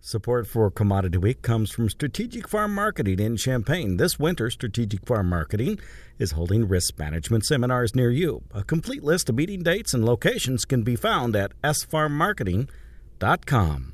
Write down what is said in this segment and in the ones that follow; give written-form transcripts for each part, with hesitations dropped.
Support for Commodity Week comes from Strategic Farm Marketing in Champaign. This winter, Strategic Farm Marketing is holding risk management seminars near you. A complete list of meeting dates and locations can be found at sfarmmarketing.com.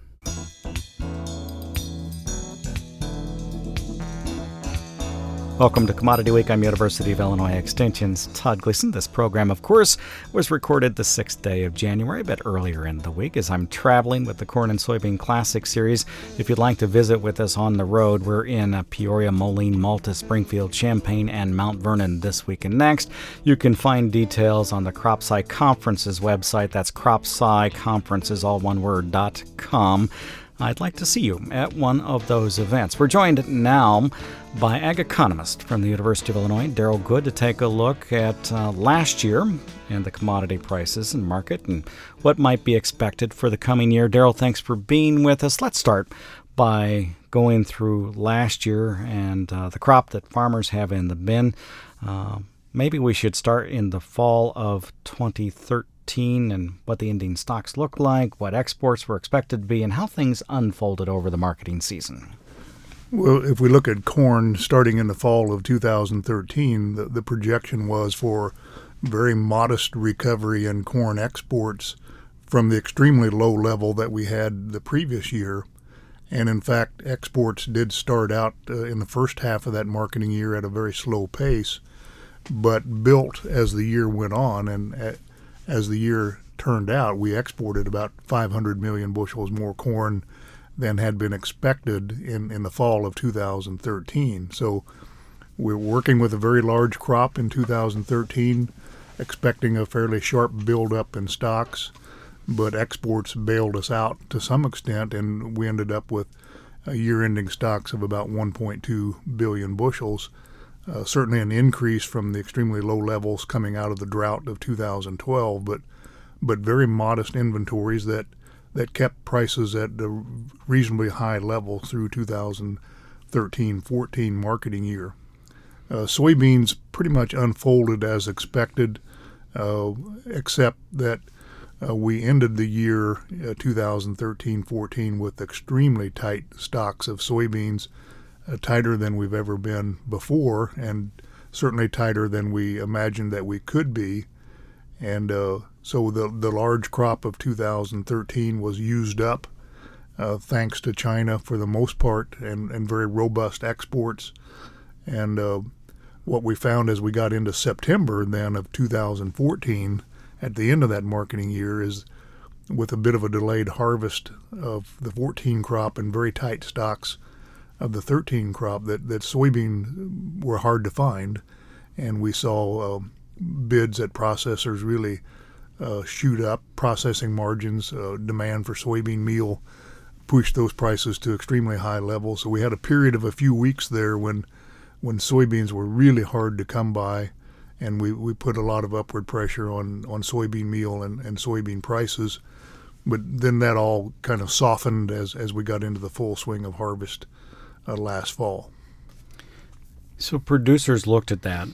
Welcome to Commodity Week. I'm University of Illinois Extension's Todd Gleason. This program, of course, was recorded the 6th day of January, a bit earlier in the week as I'm traveling with the Corn and Soybean Classic Series. If you'd like to visit with us on the road, we're in Peoria, Moline, Malta, Springfield, Champaign, and Mount Vernon this week and next. You can find details on the CropSci Conferences website. That's CropSciConferences, all one word, .com. I'd like to see you at one of those events. We're joined now by ag economist from the University of Illinois, Darrell Good, to take a look at last year and the commodity prices and market and what might be expected for the coming year. Darrell, thanks for being with us. Let's start by going through last year and the crop that farmers have in the bin. Maybe we should start in the fall of 2013. And what the ending stocks look like, what exports were expected to be, and how things unfolded over the marketing season. Well, if we look at corn starting in the fall of 2013, the projection was for very modest recovery in corn exports from the extremely low level that we had the previous year. And in fact, exports did start out in the first half of that marketing year at a very slow pace, but built as the year went on. And as the year turned out, we exported about 500 million bushels more corn than had been expected in the fall of 2013. So we're working with a very large crop in 2013, expecting a fairly sharp buildup in stocks, but exports bailed us out to some extent, and we ended up with year-ending stocks of about 1.2 billion bushels. Certainly an increase from the extremely low levels coming out of the drought of 2012, but very modest inventories that kept prices at a reasonably high level through 2013-14 marketing year. Soybeans pretty much unfolded as expected, except that we ended the year 2013-14 with extremely tight stocks of soybeans, tighter than we've ever been before, and certainly tighter than we imagined that we could be. And so the large crop of 2013 was used up, thanks to China for the most part, and very robust exports. And what we found as we got into September then of 2014, at the end of that marketing year, is with a bit of a delayed harvest of the 14 crop and very tight stocks of the 13 crop, that soybean were hard to find, and we saw bids at processors really shoot up. Processing margins, demand for soybean meal pushed those prices to extremely high levels. So we had a period of a few weeks there when soybeans were really hard to come by, and we put a lot of upward pressure on soybean meal and soybean prices. But then that all kind of softened as we got into the full swing of harvest last fall. So producers looked at that,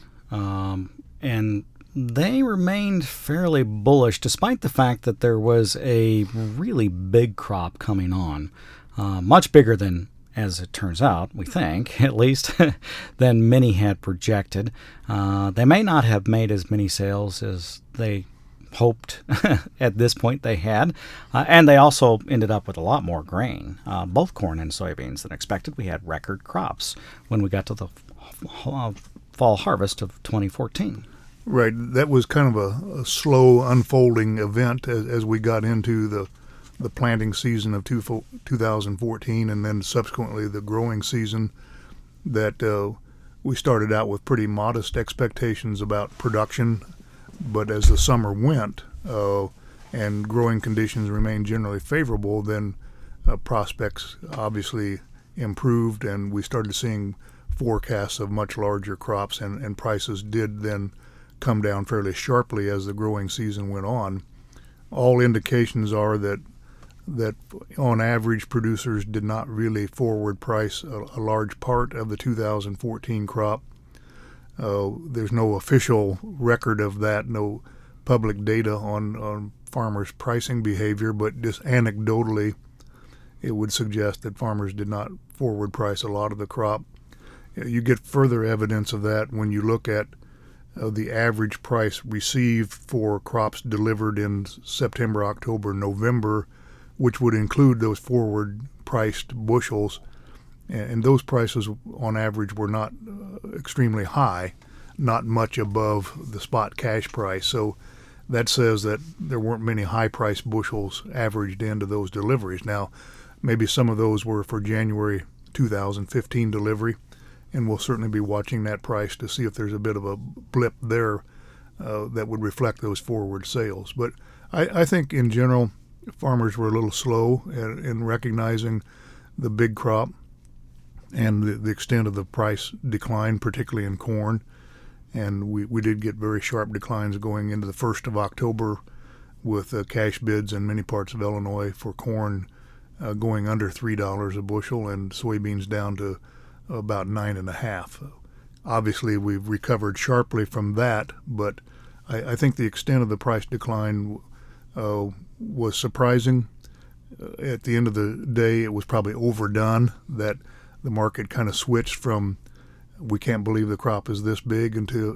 and they remained fairly bullish despite the fact that there was a really big crop coming on, much bigger than, as it turns out, we think, at least, than many had projected. They may not have made as many sales as they hoped at this point they had, and they also ended up with a lot more grain, both corn and soybeans, than expected. We had record crops when we got to the fall harvest of 2014. Right. That was kind of a slow unfolding event as we got into the planting season of 2014 and then subsequently the growing season, that we started out with pretty modest expectations about production. But as the summer went and growing conditions remained generally favorable, then prospects obviously improved, and we started seeing forecasts of much larger crops, and prices did then come down fairly sharply as the growing season went on. All indications are that on average producers did not really forward price a large part of the 2014 crop. There's no official record of that, no public data on farmers' pricing behavior, but just anecdotally, it would suggest that farmers did not forward price a lot of the crop. You get further evidence of that when you look at the average price received for crops delivered in September, October, November, which would include those forward priced bushels. And those prices on average were not extremely high, not much above the spot cash price. So that says that there weren't many high-priced bushels averaged into those deliveries. Now, maybe some of those were for January 2015 delivery, and we'll certainly be watching that price to see if there's a bit of a blip there that would reflect those forward sales. But I think in general, farmers were a little slow in recognizing the big crop and the extent of the price decline, particularly in corn. And we did get very sharp declines going into the 1st of October with cash bids in many parts of Illinois for corn going under $3 a bushel and soybeans down to about 9.5. Obviously, we've recovered sharply from that, but I think the extent of the price decline was surprising. At the end of the day, it was probably overdone, that the market kind of switched from we can't believe the crop is this big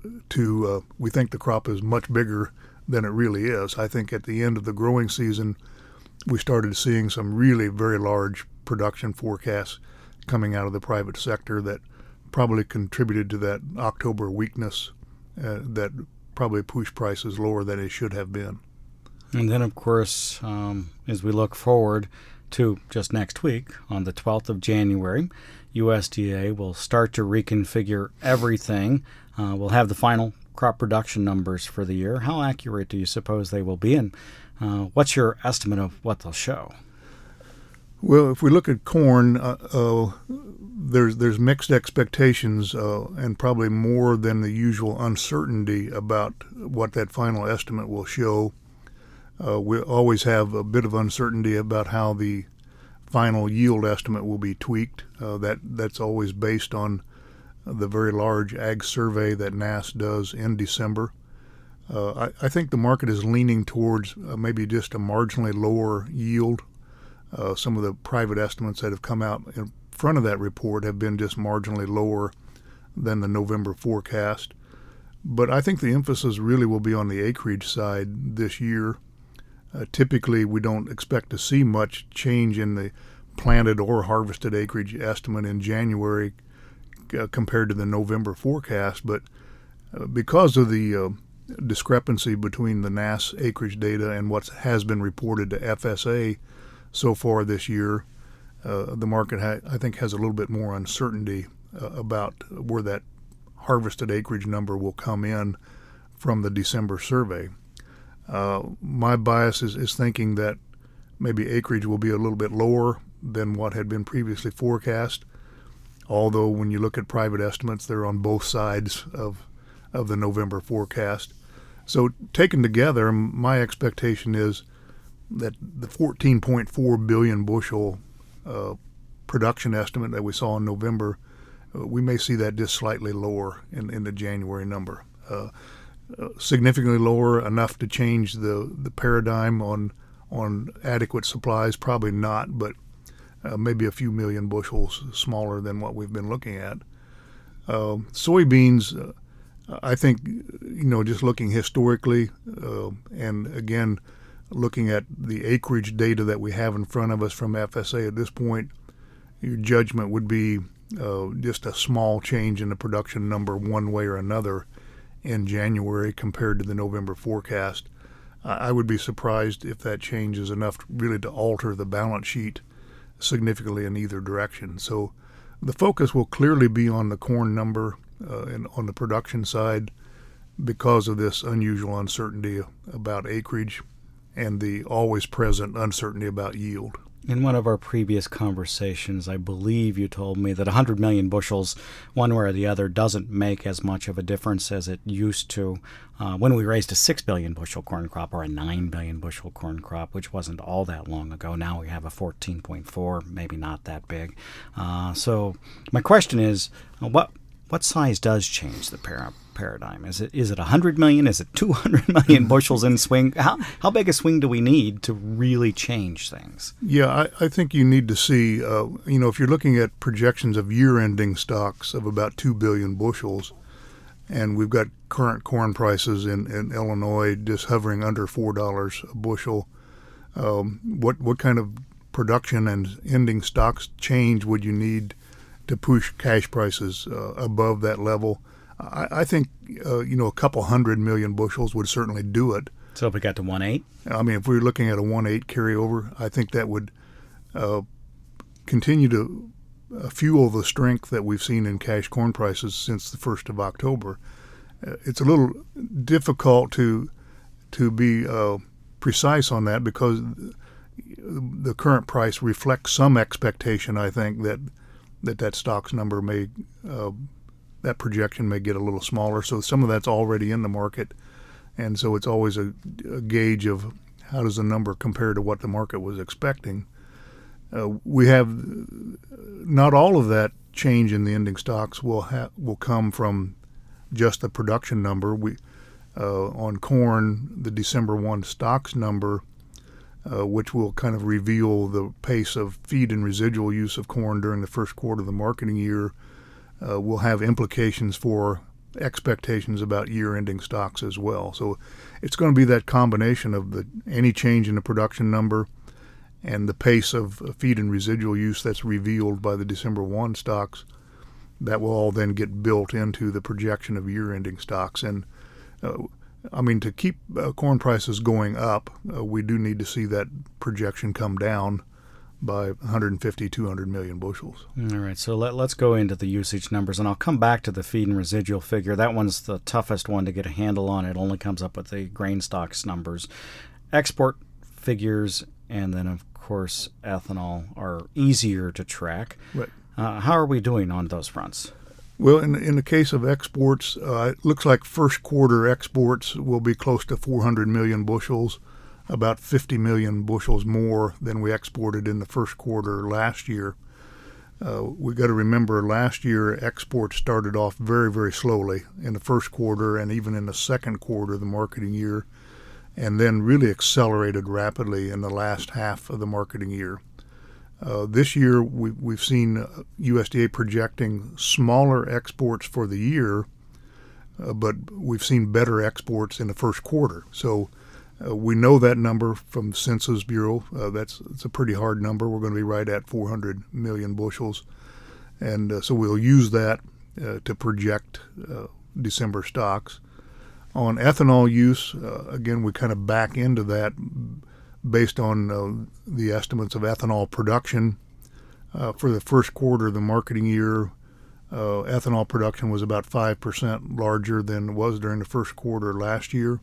to we think the crop is much bigger than it really is. I think at the end of the growing season, we started seeing some really very large production forecasts coming out of the private sector that probably contributed to that October weakness that probably pushed prices lower than it should have been. And then, of course, as we look forward to just next week, on the 12th of January, USDA will start to reconfigure everything. We'll have the final crop production numbers for the year. How accurate do you suppose they will be, and what's your estimate of what they'll show? Well, if we look at corn, there's mixed expectations and probably more than the usual uncertainty about what that final estimate will show. We always have a bit of uncertainty about how the final yield estimate will be tweaked. That's always based on the very large ag survey that NASS does in December. I think the market is leaning towards maybe just a marginally lower yield. Some of the private estimates that have come out in front of that report have been just marginally lower than the November forecast. But I think the emphasis really will be on the acreage side this year. Typically, we don't expect to see much change in the planted or harvested acreage estimate in January compared to the November forecast. But because of the discrepancy between the NASS acreage data and what has been reported to FSA so far this year, the market, I think, has a little bit more uncertainty about where that harvested acreage number will come in from the December survey. My bias is thinking that maybe acreage will be a little bit lower than what had been previously forecast, although when you look at private estimates, they're on both sides of the November forecast. So taken together, my expectation is that the 14.4 billion bushel production estimate that we saw in November, we may see that just slightly lower in the January number. Significantly lower enough to change the paradigm on adequate supplies, probably not, but maybe a few million bushels smaller than what we've been looking at. Soybeans, I think, just looking historically, and again, looking at the acreage data that we have in front of us from FSA at this point, your judgment would be just a small change in the production number one way or another in January compared to the November forecast. I would be surprised if that change is enough really to alter the balance sheet significantly in either direction. So the focus will clearly be on the corn number and on the production side because of this unusual uncertainty about acreage and the always present uncertainty about yield. In one of our previous conversations, I believe you told me that 100 million bushels, one way or the other, doesn't make as much of a difference as it used to when we raised a 6 billion bushel corn crop or a 9 billion bushel corn crop, which wasn't all that long ago. Now we have a 14.4, maybe not that big. So my question is, what what size does change the paradigm? Is it 100 million? Is it 200 million bushels in swing? How big a swing do we need to really change things? Yeah, I think you need to see, if you're looking at projections of year-ending stocks of about 2 billion bushels, and we've got current corn prices in Illinois just hovering under $4 a bushel, what kind of production and ending stocks change would you need to push cash prices above that level? I think a couple 100 million bushels would certainly do it. So if we got to 1.8? I mean, if we were looking at a 1.8 carryover, I think that would continue to fuel the strength that we've seen in cash corn prices since the 1st of October. It's a little difficult to be precise on that because the current price reflects some expectation, I think, that stocks number may, that projection may get a little smaller. So some of that's already in the market. And so it's always a gauge of how does the number compare to what the market was expecting. We have not all of that change in the ending stocks will come from just the production number. On corn, the December 1 stocks number, which will kind of reveal the pace of feed and residual use of corn during the first quarter of the marketing year, will have implications for expectations about year-ending stocks as well. So it's going to be that combination of any change in the production number and the pace of feed and residual use that's revealed by the December 1 stocks that will all then get built into the projection of year-ending stocks. And to keep corn prices going up, we do need to see that projection come down by 150, 200 million bushels. All right, so let's go into the usage numbers, and I'll come back to the feed and residual figure. That one's the toughest one to get a handle on. It only comes up with the grain stocks numbers. Export figures and then, of course, ethanol are easier to track. Right. How are we doing on those fronts? Well, in the case of exports, it looks like first quarter exports will be close to 400 million bushels, about 50 million bushels more than we exported in the first quarter last year. We got to remember last year exports started off very, very slowly in the first quarter and even in the second quarter of the marketing year, and then really accelerated rapidly in the last half of the marketing year. This year, we've seen USDA projecting smaller exports for the year, but we've seen better exports in the first quarter. So we know that number from the Census Bureau. It's a pretty hard number. We're going to be right at 400 million bushels. And so we'll use that to project December stocks. On ethanol use, again, we kind of back into that based on the estimates of ethanol production. For the first quarter of the marketing year, ethanol production was about 5% larger than it was during the first quarter last year.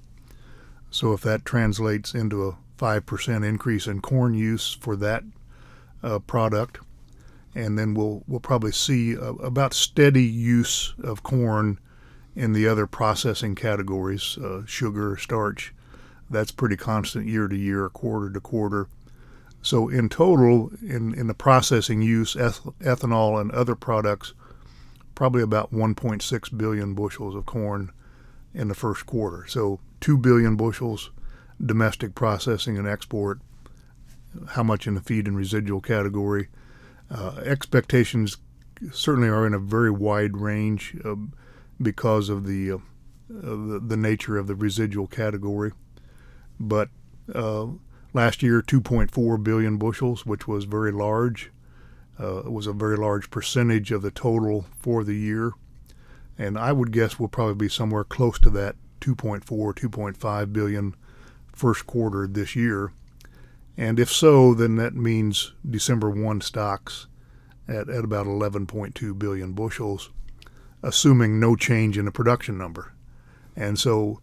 So if that translates into a 5% increase in corn use for that product, and then we'll probably see about steady use of corn in the other processing categories, sugar, starch. That's pretty constant year to year, quarter to quarter. So in total, in the processing use, ethanol and other products, probably about 1.6 billion bushels of corn in the first quarter. So 2 billion bushels domestic processing and export. How much in the feed and residual category? Expectations certainly are in a very wide range because of the nature of the residual category. But last year, 2.4 billion bushels, which was very large. It was a very large percentage of the total for the year. And I would guess we'll probably be somewhere close to that 2.4, 2.5 billion first quarter this year. And if so, then that means December 1 stocks at about 11.2 billion bushels, assuming no change in the production number. And so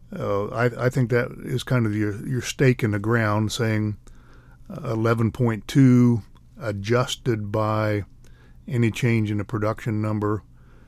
I think that is kind of your stake in the ground, saying 11.2 adjusted by any change in the production number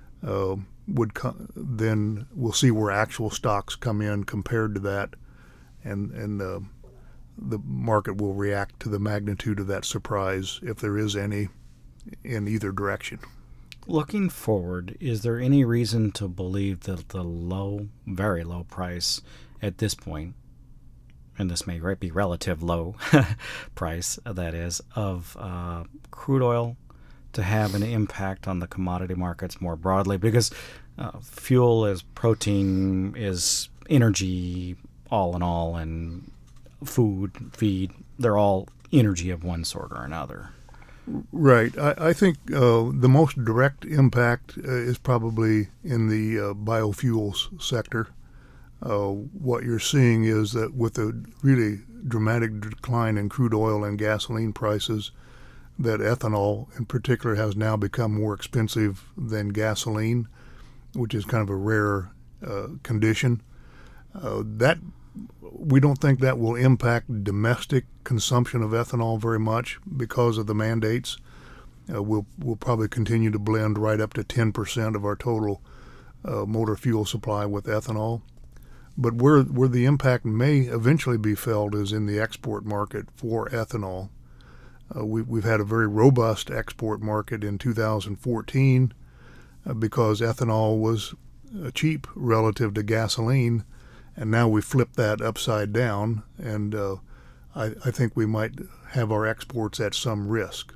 then we'll see where actual stocks come in compared to that, and the market will react to the magnitude of that surprise if there is any in either direction. Looking forward, is there any reason to believe that the very low price at this point, and this may be relative low price, that is, of crude oil to have an impact on the commodity markets more broadly? Because fuel is protein, is energy, all in all, and food, feed, they're all energy of one sort or another. Right. I think the most direct impact is probably in the biofuels sector. What you're seeing is that with a really dramatic decline in crude oil and gasoline prices, that ethanol in particular has now become more expensive than gasoline, which is kind of a rare condition. That we don't think that will impact domestic consumption of ethanol very much because of the mandates. We'll probably continue to blend right up to 10% of our total motor fuel supply with ethanol. But where the impact may eventually be felt is in the export market for ethanol. We've had a very robust export market in 2014 because ethanol was cheap relative to gasoline. And now we flip that upside down, and I think we might have our exports at some risk.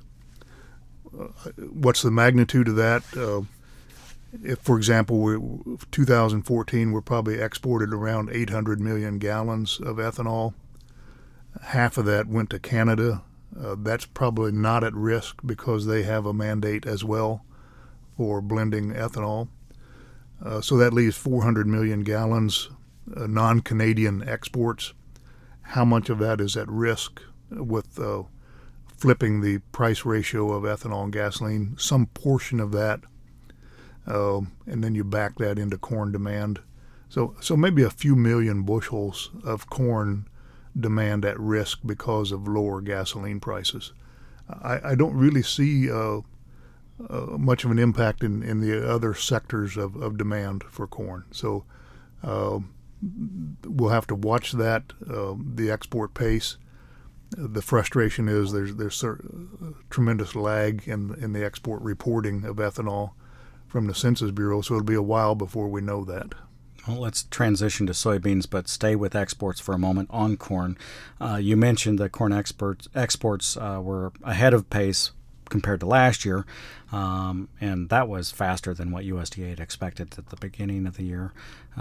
What's the magnitude of that? If, for example, 2014, we're probably exported around 800 million gallons of ethanol. Half of that went to Canada. That's probably not at risk because they have a mandate as well for blending ethanol. So that leaves 400 million gallons non-Canadian exports. How much of that is at risk with flipping the price ratio of ethanol and gasoline? Some portion of that, and then you back that into corn demand. So maybe a few million bushels of corn demand at risk because of lower gasoline prices. I don't really see much of an impact in the other sectors of demand for corn. So we'll have to watch that, the export pace. The frustration is there's tremendous lag in the export reporting of ethanol from the Census Bureau, so it'll be a while before we know that. Well, let's transition to soybeans, but stay with exports for a moment on corn. You mentioned that corn exports were ahead of pace compared to last year, and that was faster than what USDA had expected at the beginning of the year.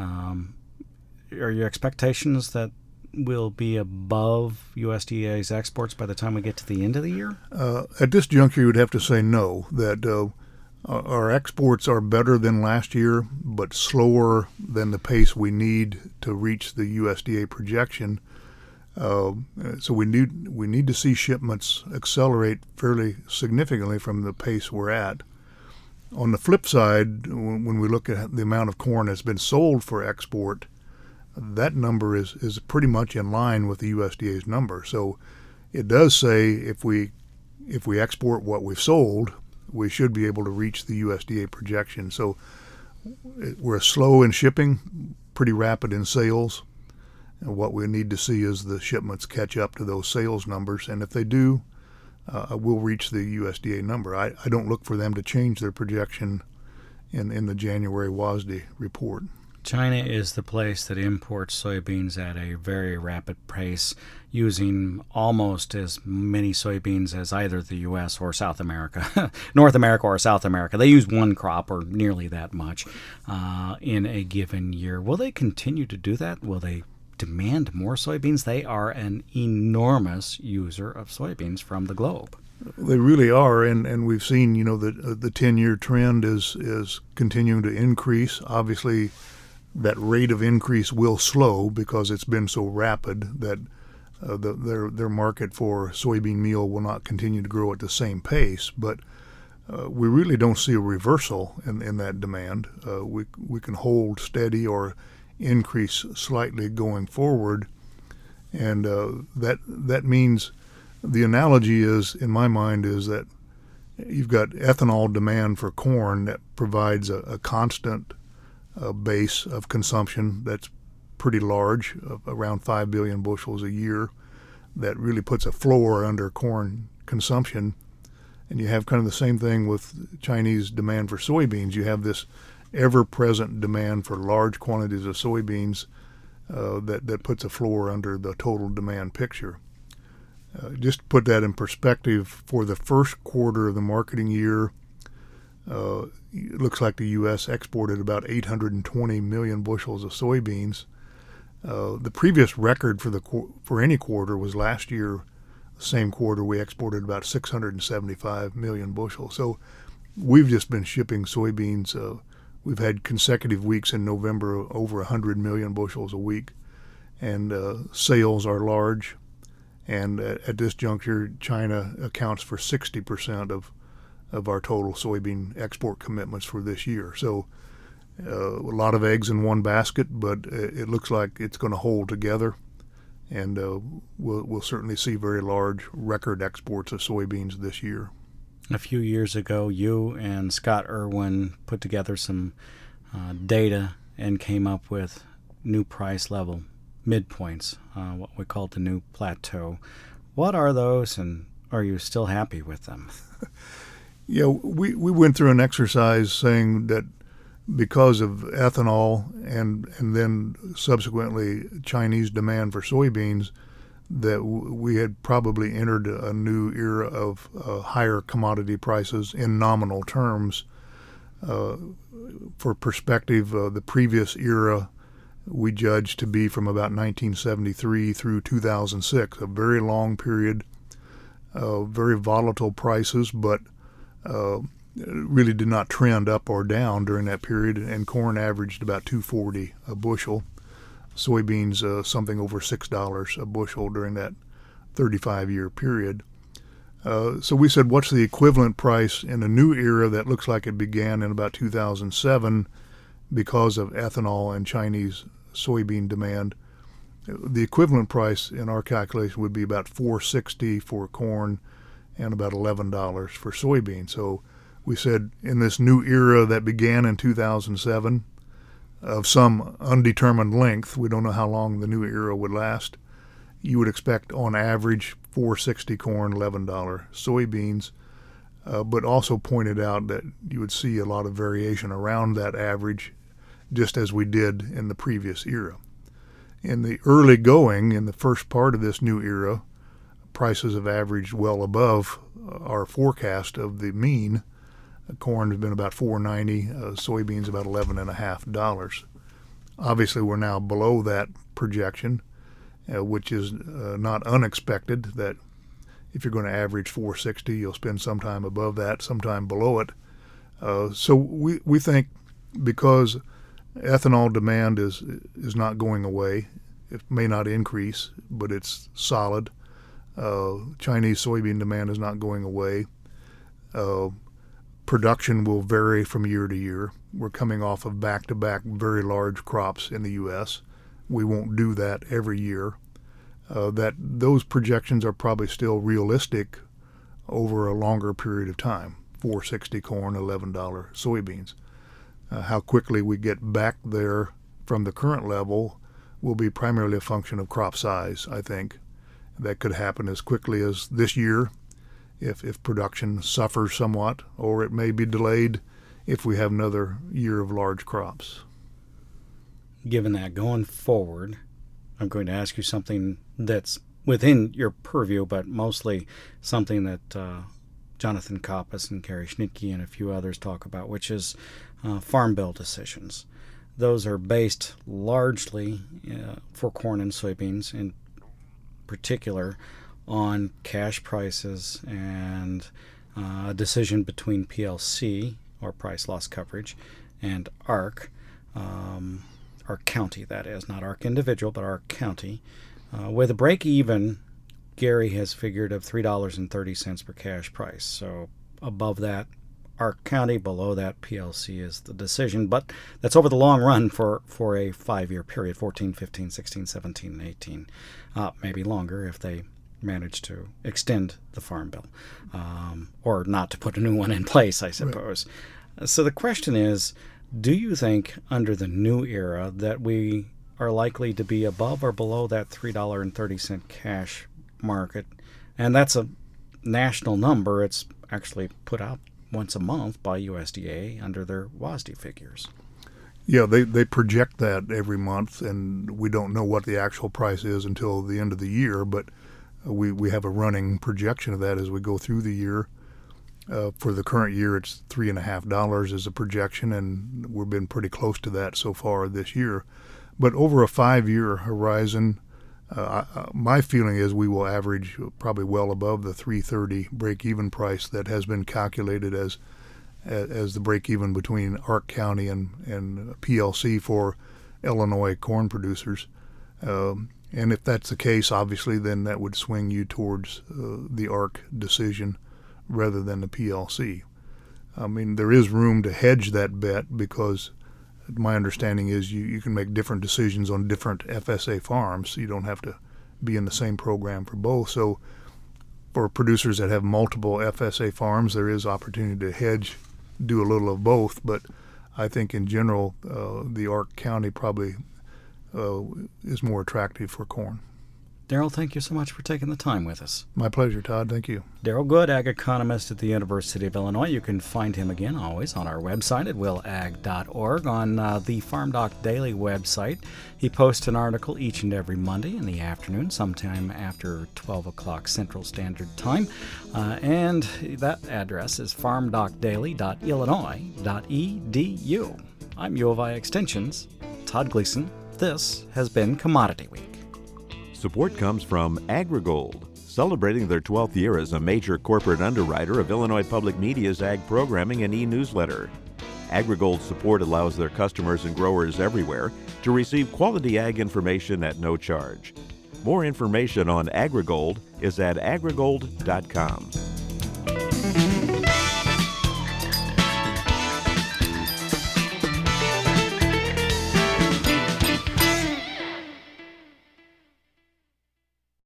Are your expectations that we'll be above USDA's exports by the time we get to the end of the year? At this juncture, you would have to say no, that our exports are better than last year, but slower than the pace we need to reach the USDA projection. So we need to see shipments accelerate fairly significantly from the pace we're at. On the flip side, when we look at the amount of corn that's been sold for export, that number is pretty much in line with the USDA's number. So it does say if we export what we've sold, we should be able to reach the USDA projection. So we're slow in shipping, pretty rapid in sales. And what we need to see is the shipments catch up to those sales numbers. And if they do, we'll reach the USDA number. I don't look for them to change their projection in the January WASDE report. China is the place that imports soybeans at a very rapid pace, using almost as many soybeans as either the U.S. or South America, North America or South America. They use one crop or nearly that much in a given year. Will they continue to do that? Will they demand more soybeans? They are an enormous user of soybeans from the globe. They really are, and we've seen, the 10-year trend is continuing to increase. Obviously, that rate of increase will slow because it's been so rapid that their market for soybean meal will not continue to grow at the same pace. But we really don't see a reversal in that demand. We can hold steady or increase slightly going forward, and that means the analogy is, in my mind, is that you've got ethanol demand for corn that provides a constant base of consumption that's pretty large, around 5 billion bushels a year, that really puts a floor under corn consumption. And you have kind of the same thing with Chinese demand for soybeans. You have this ever-present demand for large quantities of soybeans that puts a floor under the total demand picture. Just to put that in perspective, for the first quarter of the marketing year, it looks like the U.S. exported about 820 million bushels of soybeans. The previous record for any quarter was last year. The same quarter we exported about 675 million bushels. So we've just been shipping soybeans. We've had consecutive weeks in November over 100 million bushels a week, and sales are large. And at this juncture, China accounts for 60% of our total soybean export commitments for this year. So a lot of eggs in one basket, but it looks like it's going to hold together. And we'll certainly see very large record exports of soybeans this year. A few years ago, you and Scott Irwin put together some data and came up with new price level midpoints, what we call the new plateau. What are those, and are you still happy with them? Yeah, we went through an exercise saying that because of ethanol and then subsequently Chinese demand for soybeans, that we had probably entered a new era of higher commodity prices in nominal terms. For perspective, the previous era we judged to be from about 1973 through 2006, a very long period, very volatile prices, but really did not trend up or down during that period, and corn averaged about $2.40 a bushel. Soybeans something over $6 a bushel during that 35-year period. So we said, what's the equivalent price in a new era that looks like it began in about 2007 because of ethanol and Chinese soybean demand? The equivalent price in our calculation would be about $4.60 for corn and about $11 for soybeans. So we said in this new era that began in 2007, of some undetermined length, we don't know how long the new era would last, you would expect on average $4.60 corn, $11 soybeans, but also pointed out that you would see a lot of variation around that average, just as we did in the previous era. In the early going, in the first part of this new era, prices have averaged well above our forecast of the mean. Corn has been about $4.90, soybeans about $11.50. Obviously, we're now below that projection, which is not unexpected, that if you're going to average $4.60, you'll spend some time above that, sometime below it. So we think because ethanol demand is not going away, it may not increase, but it's solid. Chinese soybean demand is not going away. Production will vary from year to year. We're coming off of back-to-back very large crops in the U.S. We won't do that every year. That those projections are probably still realistic over a longer period of time. $4.60 corn, $11 soybeans. How quickly we get back there from the current level will be primarily a function of crop size, I think. That could happen as quickly as this year if production suffers somewhat, or it may be delayed if we have another year of large crops. Given that, going forward, I'm going to ask you something that's within your purview, but mostly something that Jonathan Koppas and Gary Schnittke and a few others talk about, which is farm bill decisions. Those are based largely for corn and soybeans in particular on cash prices and a decision between PLC, or price loss coverage, and ARC, ARC County, that is, not ARC individual, but ARC County, with a break even, Gary has figured, of $3.30 per cash price. So above that, ARC County, below that, PLC is the decision. But that's over the long run for a 5-year period, 14, 15, 16, 17, and 18. Maybe longer if they manage to extend the farm bill, or not to put a new one in place, I suppose. Right. So the question is, do you think under the new era that we are likely to be above or below that $3.30 cash market? And that's a national number. It's actually put out once a month by USDA under their WASDE figures. Yeah, they project that every month, and we don't know what the actual price is until the end of the year, but we have a running projection of that as we go through the year. For the current year, it's $3.50 as a projection, and we've been pretty close to that so far this year. But over a 5-year horizon, my feeling is we will average probably well above the $3.30 break-even price that has been calculated as the break-even between Ark County and PLC for Illinois corn producers. And if that's the case, obviously, then that would swing you towards the Ark decision rather than the PLC. I mean, there is room to hedge that bet because my understanding is you can make different decisions on different FSA farms. You don't have to be in the same program for both. So for producers that have multiple FSA farms, there is opportunity to hedge, do a little of both. But I think in general, the Ark County probably is more attractive for corn. Darrell, thank you so much for taking the time with us. My pleasure, Todd. Thank you. Darrell Good, ag economist at the University of Illinois. You can find him again always on our website at willag.org. On the Farm Doc Daily website, he posts an article each and every Monday in the afternoon, sometime after 12 o'clock Central Standard Time. And that address is farmdocdaily.illinois.edu. I'm U of I Extension's Todd Gleason. This has been Commodity Week. Support comes from AgriGold, celebrating their 12th year as a major corporate underwriter of Illinois Public Media's ag programming and e-newsletter. AgriGold's support allows their customers and growers everywhere to receive quality ag information at no charge. More information on AgriGold is at agrigold.com.